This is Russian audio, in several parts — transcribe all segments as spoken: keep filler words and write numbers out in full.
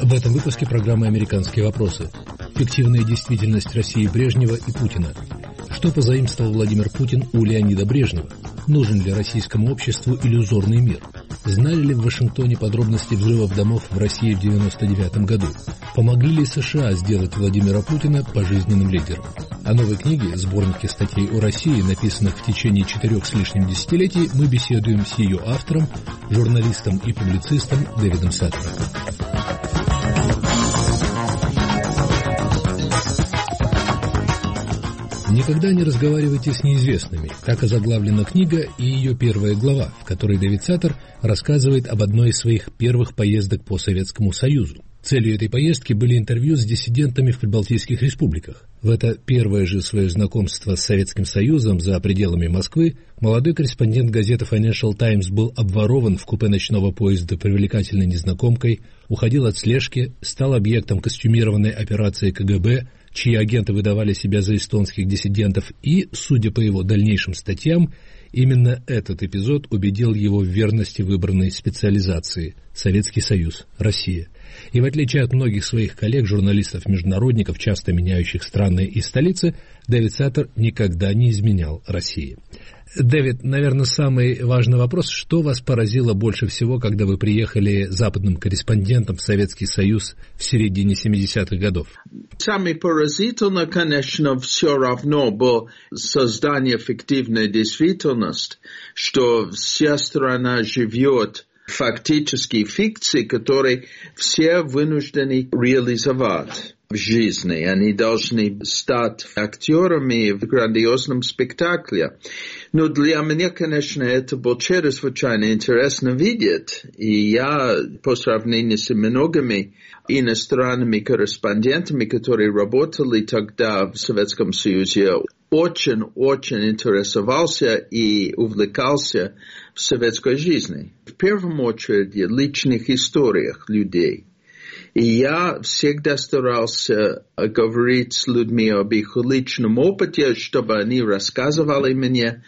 В этом выпуске программы «Американские вопросы». Фиктивная действительность России Брежнева и Путина. Что позаимствовал Владимир Путин у Леонида Брежнева? Нужен ли российскому обществу иллюзорный мир? Знали ли в Вашингтоне подробности взрывов домов в России в девяносто девятом году? Помогли ли США сделать Владимира Путина пожизненным лидером? О новой книге, сборнике статей о России, написанных в течение четырех с лишним десятилетий, мы беседуем с ее автором, журналистом и публицистом Дэвидом Саттером. «Никогда не разговаривайте с неизвестными» – так озаглавлена книга и ее первая глава, в которой Дэвид Саттер рассказывает об одной из своих первых поездок по Советскому Союзу. Целью этой поездки были интервью с диссидентами в прибалтийских республиках. В это первое же свое знакомство с Советским Союзом за пределами Москвы молодой корреспондент газеты Financial Times был обворован в купе ночного поезда привлекательной незнакомкой, уходил от слежки, стал объектом костюмированной операции ка гэ бэ, чьи агенты выдавали себя за эстонских диссидентов, и, судя по его дальнейшим статьям, именно этот эпизод убедил его в верности выбранной специализации – Советский Союз, Россия. И в отличие от многих своих коллег-журналистов-международников, часто меняющих страны и столицы, Дэвид Саттер никогда не изменял России. Дэвид, наверное, самый важный вопрос: что вас поразило больше всего, когда вы приехали западным корреспондентом в Советский Союз в середине семидесятых годов? Самое поразительное, конечно, все равно было создание фиктивной действительности, что вся страна живет фактически фикции, которые все вынуждены реализовать в жизни. Они должны стать актерами в грандиозном спектакле. Но для меня, конечно, это было чрезвычайно интересно видеть. И я, по сравнению с многими иностранными корреспондентами, которые работали тогда в Советском Союзе, очень-очень интересовался и увлекался в советской жизни. В первую очередь, в личных историях людей. И я всегда старался говорить с людьми об их личном опыте, чтобы они рассказывали мне.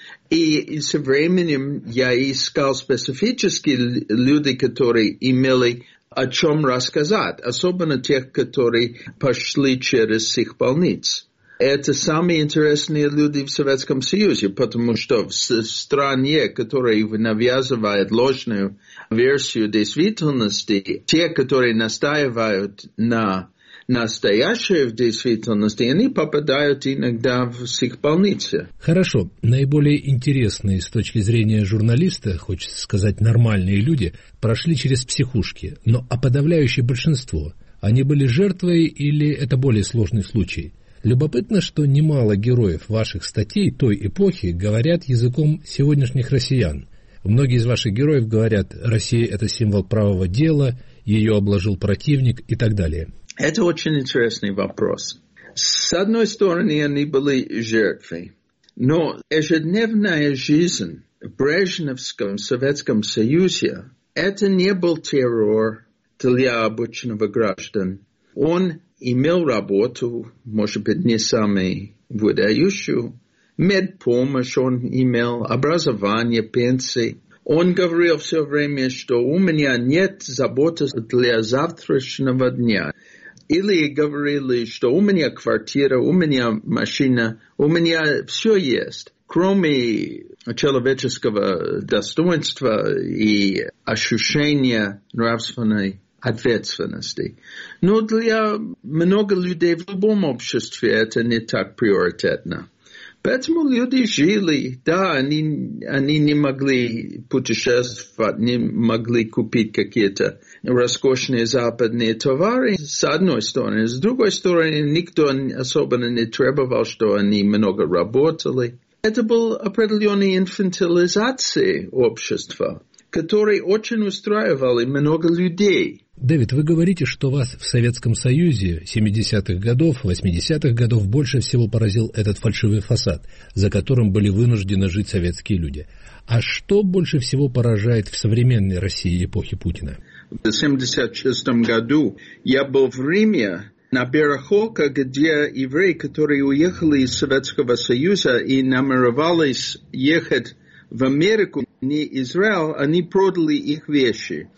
И со временем я искал специфические люди, которые имели о чем рассказать, особенно тех, которые пошли через психбольницы. Это самые интересные люди в Советском Союзе, потому что в стране, которая навязывает ложную версию действительности, те, которые настаивают на настоящей в действительности, они попадают иногда в психбольницы. Хорошо. Наиболее интересные с точки зрения журналиста, хочется сказать, нормальные люди, прошли через психушки. Но а подавляющее большинство, они были жертвой или это более сложный случай? Любопытно, что немало героев ваших статей той эпохи говорят языком сегодняшних россиян. Многие из ваших героев говорят: Россия – это символ правого дела, ее обложил противник и так далее. Это очень интересный вопрос. С одной стороны, они были жертвой, но ежедневная жизнь в Брежневском Советском Союзе – это не был террор для обычного граждан. Он имел работу, может быть, не самую выдающую, медпомощь он имел, образование, пенсии. Он говорил все время, что у меня нет заботы для завтрашнего дня. Или говорили, что у меня квартира, у меня машина, у меня все есть, кроме человеческого достоинства и ощущения нравственной ответственности. Но для много людей в любом обществе это не так приоритетно. Поэтому люди жили, да, они, они не могли путешествовать, не могли купить какие-то роскошные западные товары, с одной стороны. С другой стороны, никто особенно не требовал, что они много работали. Это была определенная инфантилизация общества, которая очень устраивала много людей. Дэвид, вы говорите, что вас в Советском Союзе семидесятых годов, восьмидесятых годов больше всего поразил этот фальшивый фасад, за которым были вынуждены жить советские люди. А что больше всего поражает в современной России эпохи Путина? В семьдесят шестом году я был в Риме, на Барахолке, где евреи, которые уехали из Советского Союза и намеревались ехать в Америку, не Израиль, они продали их вещи.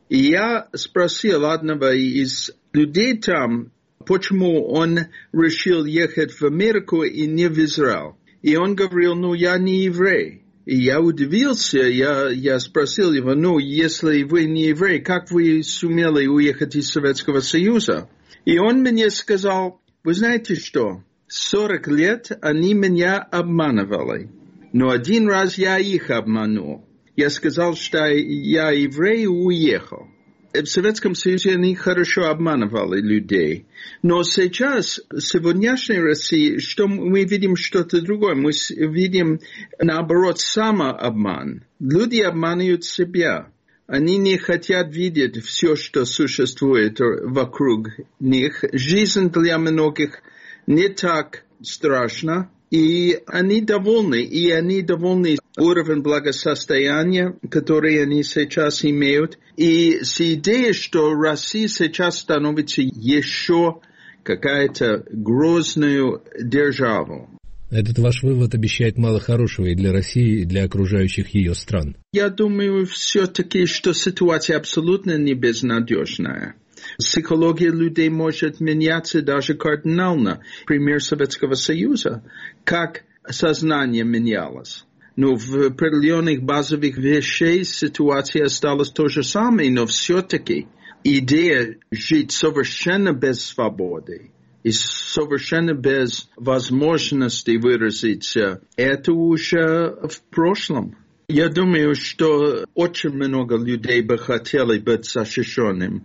И я спросил одного из людей там, почему он решил ехать в Америку и не в Израиль. И он говорил, ну, я не еврей. И я удивился, я, я спросил его, ну, если вы не еврей, как вы сумели уехать из Советского Союза? И он мне сказал, вы знаете что, сорок лет они меня обманывали, но один раз я их обманул. Я сказал, что я еврей и уехал. В Советском Союзе они хорошо обманывали людей. Но сейчас, в сегодняшней России, что мы видим что-то другое. Мы видим, наоборот, самообман. Люди обманывают себя. Они не хотят видеть все, что существует вокруг них. Жизнь для многих не так страшна. И они довольны, и они довольны уровнем благосостояния, который они сейчас имеют, и с идеей, что Россия сейчас становится еще какая-то грозную державу. Этот ваш вывод обещает мало хорошего и для России, и для окружающих ее стран. Я думаю все-таки, что ситуация абсолютно не безнадежная. Психология людей может меняться даже кардинально. Пример Советского Союза, как сознание менялось. Но в определенных базовых вещах ситуация осталась то же самое, но все-таки идея жить совершенно без свободы и совершенно без возможности выразиться, это уже в прошлом. Я думаю, что очень много людей бы хотели быть защищенным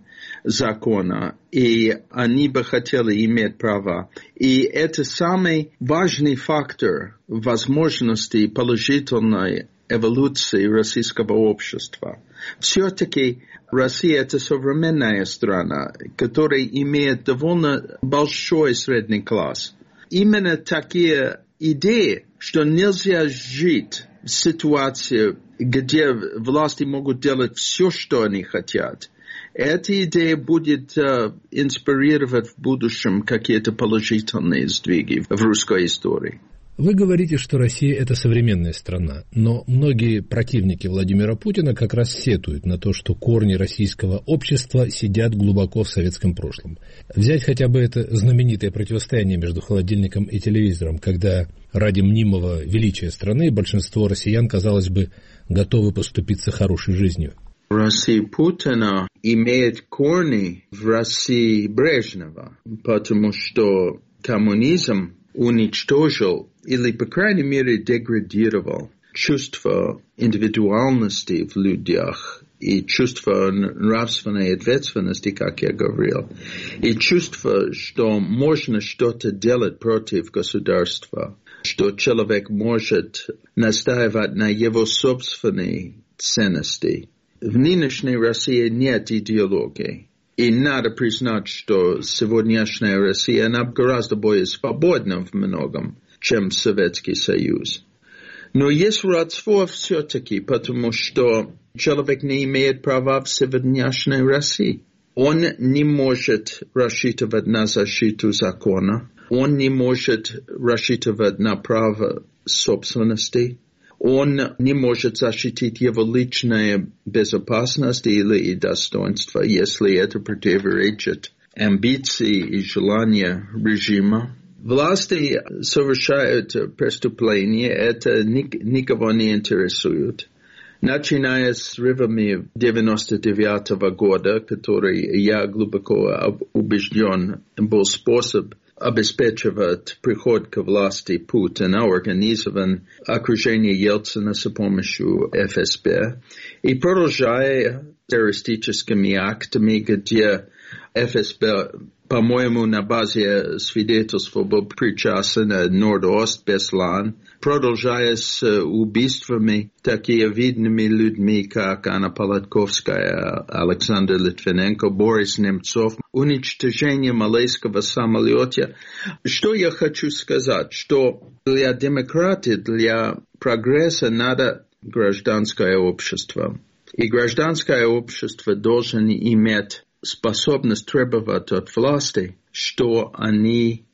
закона, и они бы хотели иметь права. И это самый важный фактор возможности положительной эволюции российского общества. Все-таки Россия – это современная страна, которая имеет довольно большой средний класс. Именно такие идеи, что нельзя жить в ситуации, где власти могут делать все, что они хотят. Эта идея будет uh, инспирировать в будущем какие-то положительные сдвиги в русской истории. Вы говорите, что Россия – это современная страна, но многие противники Владимира Путина как раз сетуют на то, что корни российского общества сидят глубоко в советском прошлом. Взять хотя бы это знаменитое противостояние между холодильником и телевизором, когда ради мнимого величия страны большинство россиян, казалось бы, готовы поступиться хорошей жизнью. Россия Путина имеет корни в России Брежнева, потому что коммунизм уничтожил или, по крайней мере, деградировал чувство индивидуальности в людях и чувство нравственной ответственности, как я говорил, и чувство, что можно что-то делать против государства, что человек может настаивать на его собственной ценности. В нынешней России нет идеологии. И надо признать, что сегодняшняя Россия, она гораздо более свободна в многом, чем Советский Союз. Но есть родство все-таки, потому что человек не имеет права в сегодняшней России. Он не может рассчитывать на защиту закона, он не может рассчитывать на право собственности, он не может защитить его личную безопасность или достоинство, если это противоречит амбиции и желания режима. Власти совершают преступления, это никого не интересует. Начиная с ревами девяносто девятого года, который я глубоко убежден был способ обеспечивать приход к власти Путина, организован окружение Ельцина с помощью эф эс бэ, и продолжая террористическими актами, где эф эс бэ, по-моему, на базе свидетельств был причастен Норд-Ост, Беслан, продолжая с убийствами такими видными людьми, как Анна Полотковская, Александр Литвиненко, Борис Немцов, уничтожение малайского самолета. Что я хочу сказать, что для демократии, для прогресса надо гражданское общество. И гражданское общество должно иметь способность требовать от власти, что они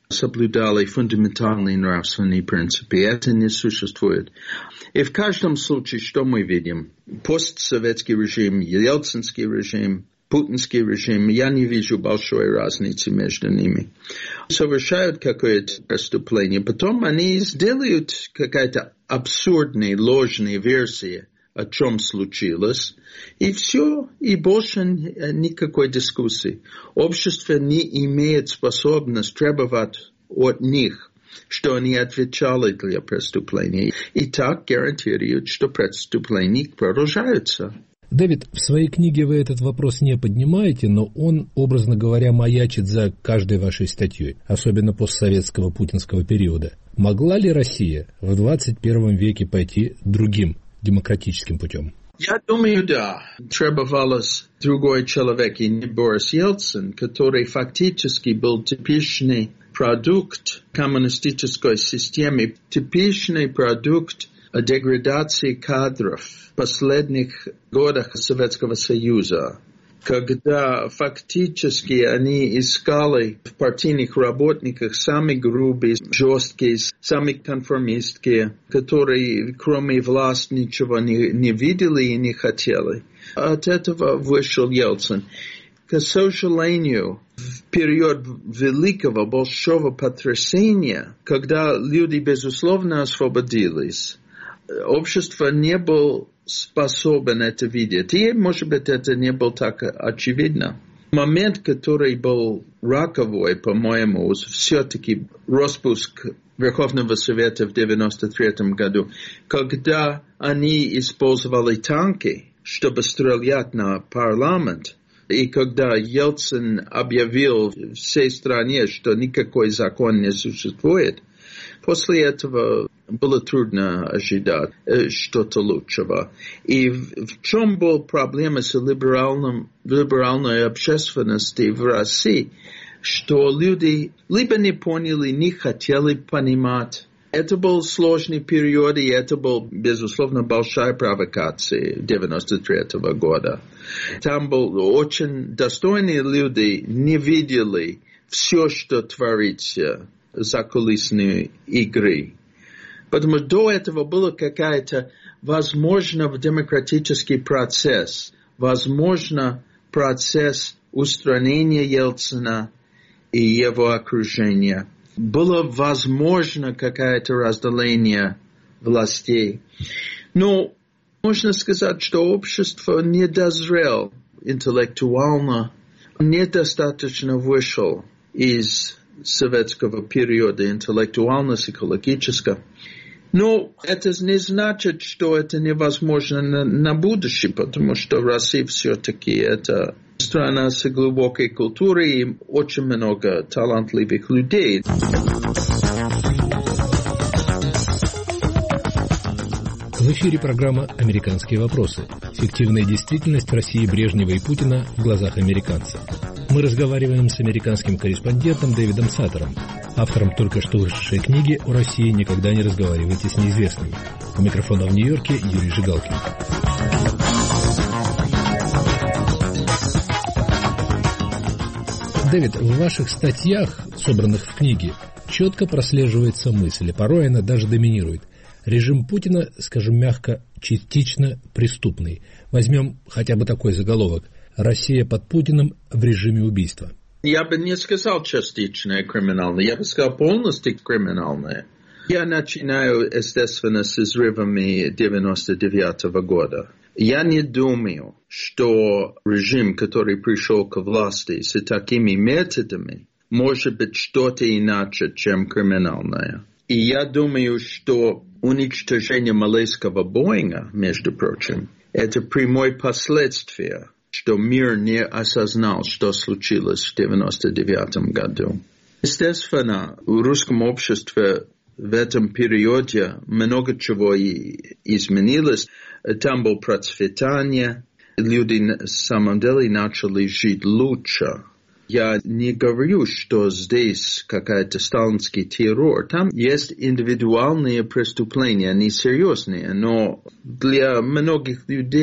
соблюдали фундаментальные нравственные принципы. Это не существует. И в каждом случае, что мы видим? Постсоветский режим, ельцинский режим, путинский режим, я не вижу большой разницы между ними. Совершают какое-то преступление, потом они сделают какая-то абсурдная, ложная версия, о чем случилось, и все, и больше никакой дискуссии. Общество не имеет способность требовать от них, что они отвечали для преступления, и так гарантируют, что преступления продолжаются. Дэвид, в своей книге вы этот вопрос не поднимаете, но он, образно говоря, маячит за каждой вашей статьей, особенно постсоветского путинского периода. Могла ли Россия в двадцать первом веке пойти другим демократическим путем? Я думаю, да. Требовалось другой человек, и не Борис Ельцин, который фактически был типичный продукт коммунистической системы, типичный продукт деградации кадров в последних годах Советского Союза, когда фактически они искали в партийных работниках самые грубые, жесткие, самые конформистские, которые кроме власти ничего не, не видели и не хотели. От этого вышел Ельцин. К сожалению, в период великого большого потрясения, когда люди, безусловно, освободились, общество не было способно это видеть. И, может быть, это не было так очевидно. Момент, который был роковой, по-моему, все-таки распуск Верховного Совета в девяносто третьем году, когда они использовали танки, чтобы стрелять на парламент. И когда Ельцин объявил всей стране, что никакой закон не существует, после этого было трудно ожидать что-то лучшего. И в, в чем была проблема с либеральным, либеральной общественностью в России, что люди либо не поняли, не хотели понимать. Это был сложный период, и это была, безусловно, большая провокация девяносто третьего года. Там были очень достойные люди, не видели все, что творится за кулисной игры. Потому что до этого была какая-то, возможно, демократический процесс, возможно, процесс устранения Ельцина и его окружения. Было возможно какое-то разделение властей. Но можно сказать, что общество не дозрело интеллектуально, недостаточно вышло из советского периода интеллектуально-психологического. Но это не значит, что это невозможно на, на будущее, потому что Россия все-таки это страна с глубокой культурой и очень много талантливых людей. В эфире программа «Американские вопросы». Фиктивная действительность России Брежнева и Путина в глазах американцев. Мы разговариваем с американским корреспондентом Дэвидом Саттером, автором только что вышедшей книги «О России никогда не разговаривайте с неизвестными». У микрофона в Нью-Йорке Юрий Жигалкин. Дэвид, в ваших статьях, собранных в книге, четко прослеживается мысль, и порой она даже доминирует. Режим Путина, скажем мягко, частично преступный. Возьмем хотя бы такой заголовок: «Россия под Путиным в режиме убийства». Я бы не сказал частично криминальное, я бы сказал полностью криминальное. Я начинаю, естественно, с изрывами девяносто девятого года. Я не думаю, что режим, который пришел к власти с такими методами, может быть что-то иначе, чем криминальное. И я думаю, что уничтожение малайского Боинга, между прочим, это прямое последствие, что мир не осознал, что случилось в девяносто девятом году. Естественно, в русском обществе в этом периоде много чего и изменилось. Там было процветание, люди на самом деле начали жить лучше. Я не говорю, что здесь какой-то сталинский террор. Там есть индивидуальные преступления, они серьезные, но для многих людей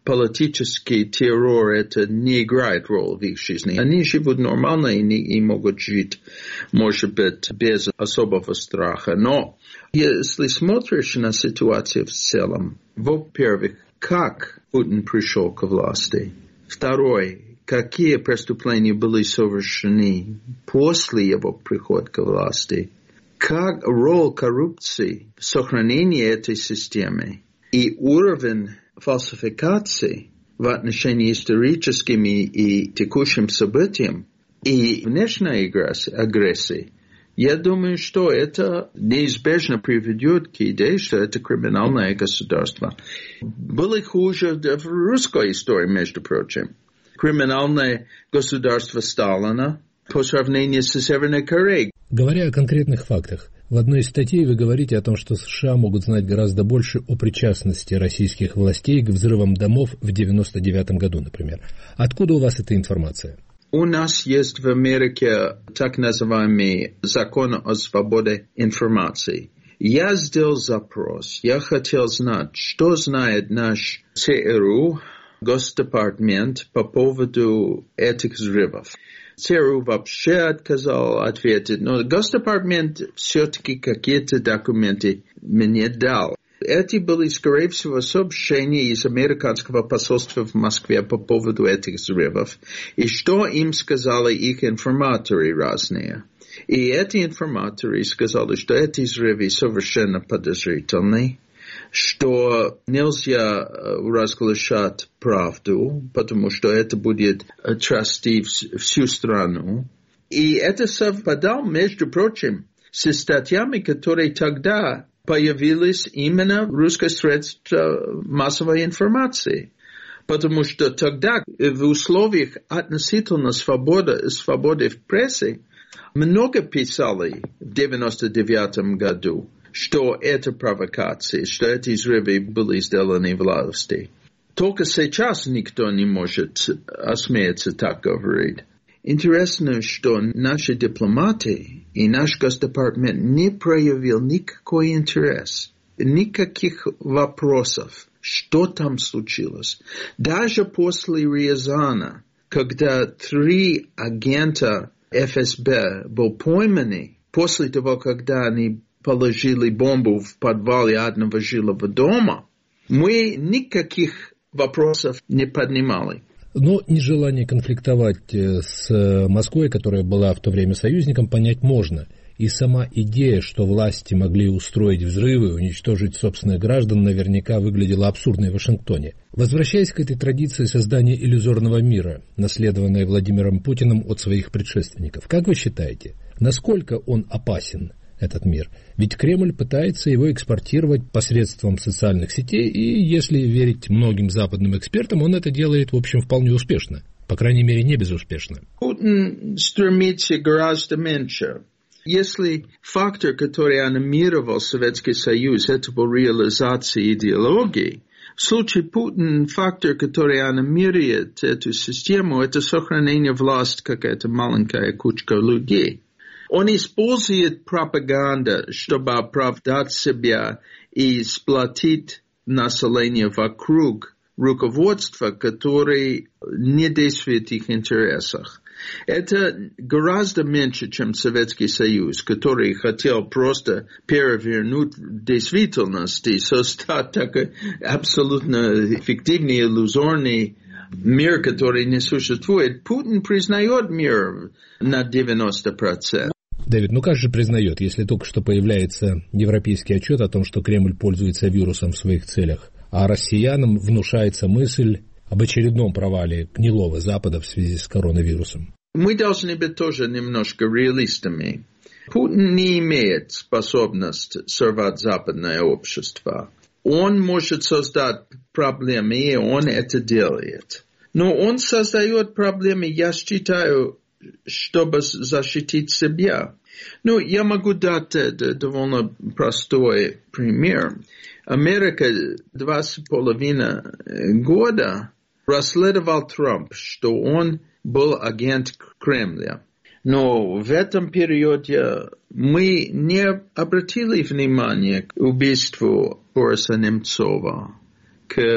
политический террор это не играет роль в их жизни. Они живут нормально и, не, и могут жить, может быть, без особого страха. Но если смотришь на ситуацию в целом, во-первых, как Путин пришел к власти? Второе, какие преступления были совершены после его прихода к власти? Как роль коррупции в сохранении этой системы и уровень фальсификации в отношении историческим и текущим событиям и внешней агрессии, я думаю, что это неизбежно приведет к идее, что это криминальное государство. Было хуже в русской истории, между прочим. Криминальное государство Сталина по сравнению с Северной Кореей. Говоря о конкретных фактах, в одной из статей вы говорите о том, что США могут знать гораздо больше о причастности российских властей к взрывам домов в девяносто девятом году, например. Откуда у вас эта информация? У нас есть в Америке так называемый закон о свободе информации. Я сделал запрос. Я хотел знать, что знает наш ЦРУ, Госдепартамент по поводу этих взрывов. ЦРУ вообще отказал ответить, но Госдепартамент все-таки какие-то документы мне дал. Эти были, скорее всего, сообщения из американского посольства в Москве по поводу этих взрывов, и что им сказали их информаторы разные. И эти информаторы сказали, что эти взрывы совершенно подозрительны, что нельзя разглашать правду, потому что это будет трясти всю страну. И это совпадало, между прочим, со статьями, которые тогда появились именно в русских средствах массовой информации. Потому что тогда в условиях относительно свободы, свободы в прессе много писали в девяносто девятом году, что это провокация, что эти взрывы были сделаны власти. Только сейчас никто не может осмеяться так говорить. Интересно, что наши дипломаты и наш Госдепартамент не проявил никакой интерес, никаких вопросов, что там случилось. Даже после Рязана, когда три агента эф эс бэ были пойманы, после того, когда они положили бомбу в подвале одного жилого дома, мы никаких вопросов не поднимали. Но нежелание конфликтовать с Москвой, которая была в то время союзником, понять можно. И сама идея, что власти могли устроить взрывы, уничтожить собственных граждан, наверняка выглядела абсурдной в Вашингтоне. Возвращаясь к этой традиции создания иллюзорного мира, наследованной Владимиром Путиным от своих предшественников, как вы считаете, насколько он опасен, этот мир? Ведь Кремль пытается его экспортировать посредством социальных сетей, и, если верить многим западным экспертам, он это делает, в общем, вполне успешно. По крайней мере, не безуспешно. Путин стремится гораздо меньше. Если фактор, который анимировал Советский Союз, это был реализация идеологии, в случае Путина фактор, который анимирует эту систему, это сохранение власти, какая-то маленькая кучка людей. Он использует пропаганду, чтобы оправдать себя и сплотить население вокруг руководства, которое не действует в их интересах. Это гораздо меньше, чем Советский Союз, который хотел просто перевернуть действительность и создать такой абсолютно фиктивный, иллюзорный мир, который не существует. Путин признает мир на девяносто процентов. Дэвид, ну как же признает, если только что появляется европейский отчет о том, что Кремль пользуется вирусом в своих целях, а россиянам внушается мысль об очередном провале гнилого Запада в связи с коронавирусом? Мы должны быть тоже немножко реалистами. Путин не имеет способности сорвать западное общество. Он может создать проблемы, и он это делает. Но он создает проблемы, я считаю, чтобы защитить себя. Ну, я могу дать довольно простой пример. Америка два с половиной года расследовал Трамп, что он был агент Кремля. Но в этом периоде мы не обратили внимания к убийству Бориса Немцова, к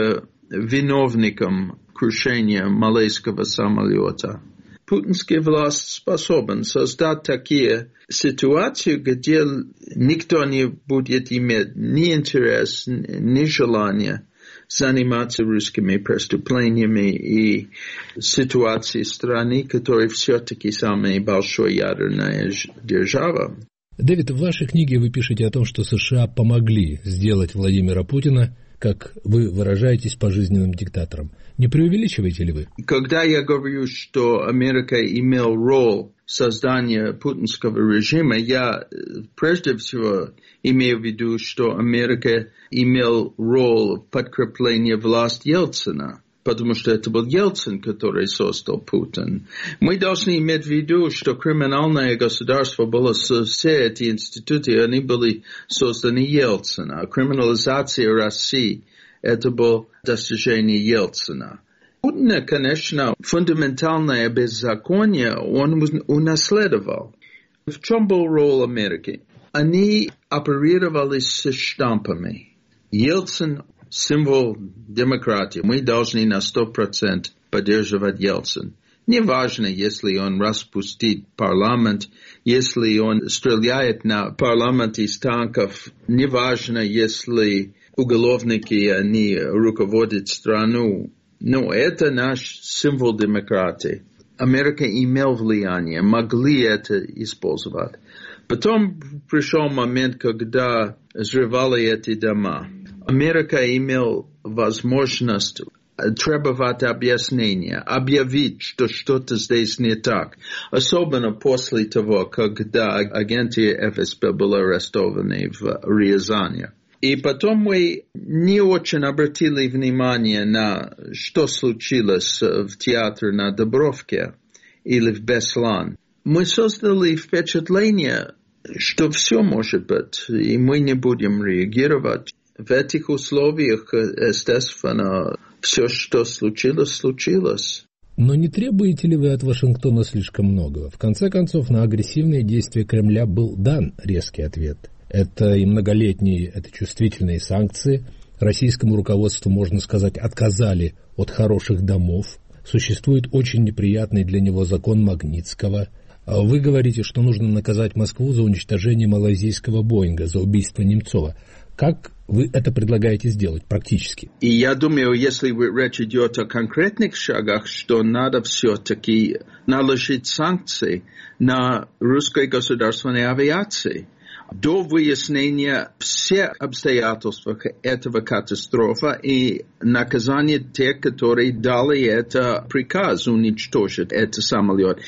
виновником крушения малайского самолета. Путинская власть способна создать такие ситуации, где никто не будет иметь ни интерес, ни желания заниматься русскими преступлениями и ситуацией страны, которая все-таки самая большая ядерная держава. Дэвид, в вашей книге вы пишете о том, что США помогли сделать Владимира Путина, как вы выражаетесь, пожизненным диктатором. Не преувеличиваете ли вы? Когда я говорю, что Америка имела роль создания путинского режима, я прежде всего имею в виду, что Америка имела роль подкрепления власти Ельцина, потому что это был Ельцин, который создал Путин. Мы должны иметь в виду, что криминальное государство было, все эти институты, они были созданы Ельцином. Криминализация России – это было достижение Ельцина. Путина, конечно, фундаментальное беззаконие он унаследовал. В чем был роль Америки? Они оперировали с штампами. Ельцин – символ демократии. Мы должны на сто процентов поддерживать Ельцин. Неважно, если он распустит парламент, если он стреляет на парламент из танков. Неважно, если уголовники, они руководят страну. Но это наш символ демократии. Америка имела влияние, могли это использовать. Потом пришел момент, когда взрывали эти дома. Америка имела возможность требовать объяснения, объявить, что что-то здесь не так. Особенно после того, когда агенты эф эс бэ были арестованы в Рязани. И потом мы не очень обратили внимание на что случилось в театре на Дубровке или в Беслан. Мы создали впечатление, что все может быть, и мы не будем реагировать. В этих условиях, естественно, все, что случилось, случилось. Но не требуете ли вы от Вашингтона слишком многого? В конце концов, на агрессивные действия Кремля был дан резкий ответ. Это и многолетние, это чувствительные санкции. Российскому руководству, можно сказать, отказали от хороших домов. Существует очень неприятный для него закон Магнитского. Вы говорите, что нужно наказать Москву за уничтожение малайзийского Боинга, за убийство Немцова. Как вы это предлагаете сделать практически? И я думаю, если речь идет о конкретных шагах, что надо все-таки наложить санкции на русской государственной авиации. До выяснения всех обстоятельств этого катастрофы и наказания тех, которые дали это приказ уничтожить этот самолет.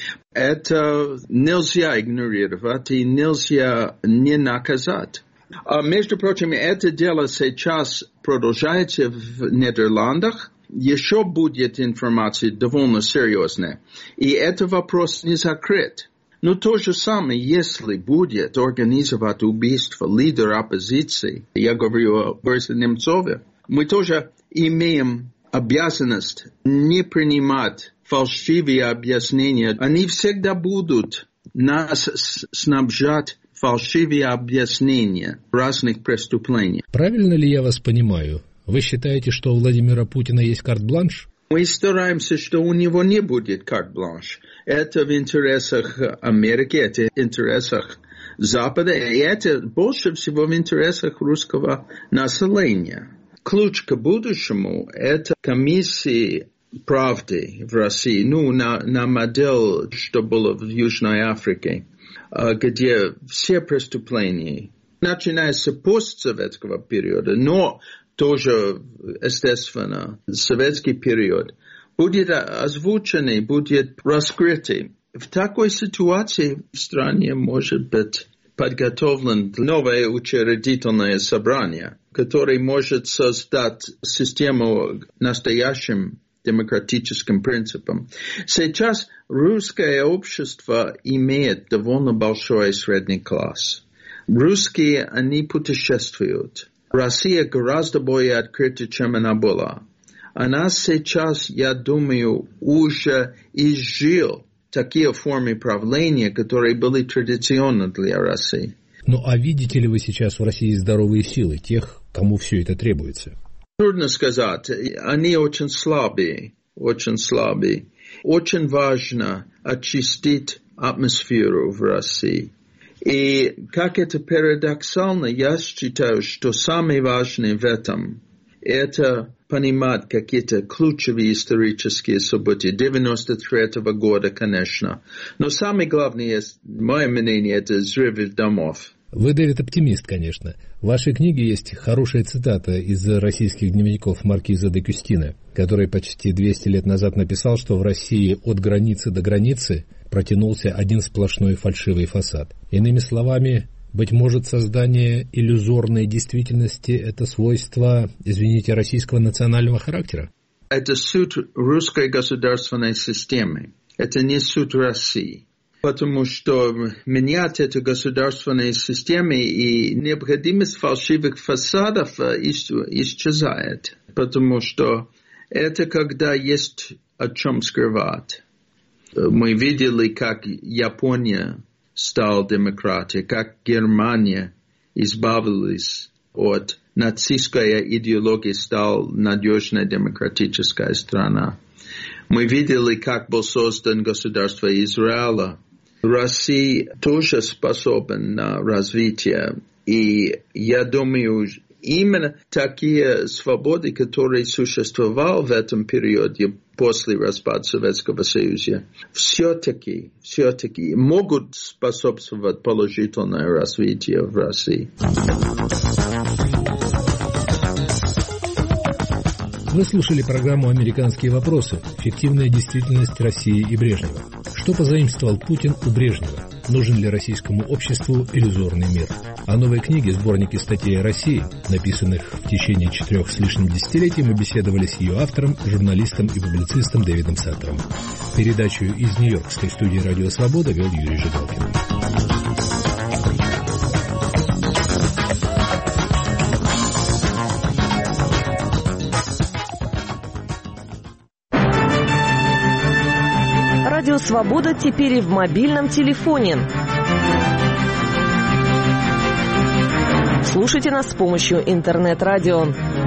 Это нельзя игнорировать и нельзя не наказать. А между прочим, это дело сейчас продолжается в Нидерландах. Еще будет информация довольно серьезная. И этот вопрос не закрыт. Но то же самое, если будет организовать убийство лидера оппозиции, я говорю о Борисе Немцове, мы тоже имеем обязанность не принимать фальшивые объяснения. Они всегда будут нас снабжать фальшивые объяснения разных преступлений. Правильно ли я вас понимаю? Вы считаете, что у Владимира Путина есть карт-бланш? Мы стараемся, что у него не будет карт-бланш. Это в интересах Америки, это в интересах Запада, и это больше всего в интересах русского населения. Ключ к будущему – это комиссии правды в России, ну, на, на модель, что было в Южной Африке, где все преступления, начиная с постсоветского периода, но тоже, естественно, советский период, будет озвучены, будет раскрыты. В такой ситуации в стране может быть подготовлено новое учредительное собрание, которое может создать систему настоящим демократическим принципам. Сейчас русское общество имеет довольно большой средний класс. Русские, они путешествуют. Россия гораздо более открыта, чем она была. Она сейчас, я думаю, уже изжила такие формы правления, которые были традиционны для России. Ну а видите ли вы сейчас в России здоровые силы, тех, кому все это требуется? Трудно сказать. Они очень слабые, очень слабые. Очень важно очистить атмосферу в России. И как это парадоксально, я считаю, что самое важное в этом – это понимать какие-то ключевые исторические события. девяносто третьего года, конечно. Но самое главное, мое мнение, это взрывы домов. Вы, Дэвид, оптимист, конечно. В вашей книге есть хорошая цитата из российских дневников маркиза де Кюстина, который почти двести лет назад написал, что в России от границы до границы протянулся один сплошной фальшивый фасад. Иными словами, быть может, создание иллюзорной действительности – это свойство, извините, российского национального характера? Это суть русской государственной системы. Это не суть России. Потому что менять эту государственную систему и необходимость фальшивых фасадов исчезает. Потому что это когда есть о чем скрывать. Мы видели, как Япония стала демократией, как Германия избавилась от нацистской идеологии, стала надежной демократической страной. Мы видели, как был создан государство Израиля. Россия тоже способна на развитие. И я думаю, именно такие свободы, которые существовали в этом периоде после распада Советского Союза, все-таки, все-таки могут способствовать положительному развитию в России. Вы слушали программу «Американские вопросы. Фиктивная действительность России и Брежнева». Что позаимствовал Путин у Брежнева? Нужен ли российскому обществу иллюзорный мир? О новой книге «Сборники статей о России», написанных в течение четырех с лишним десятилетий, мы беседовали с ее автором, журналистом и публицистом Дэвидом Саттером. Передачу из Нью-Йоркской студии «Радио Свобода» вел Юрий Жигалкин. Радио «Свобода» теперь и в мобильном телефоне. Слушайте нас с помощью интернет-радио.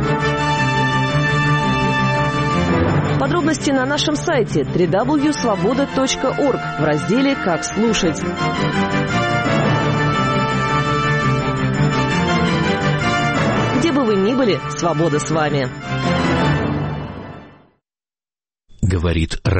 Подробности на нашем сайте дабл ю дабл ю дабл ю точка свобода точка орг в разделе «Как слушать». Где бы вы ни были, свобода с вами. Говорит Радио.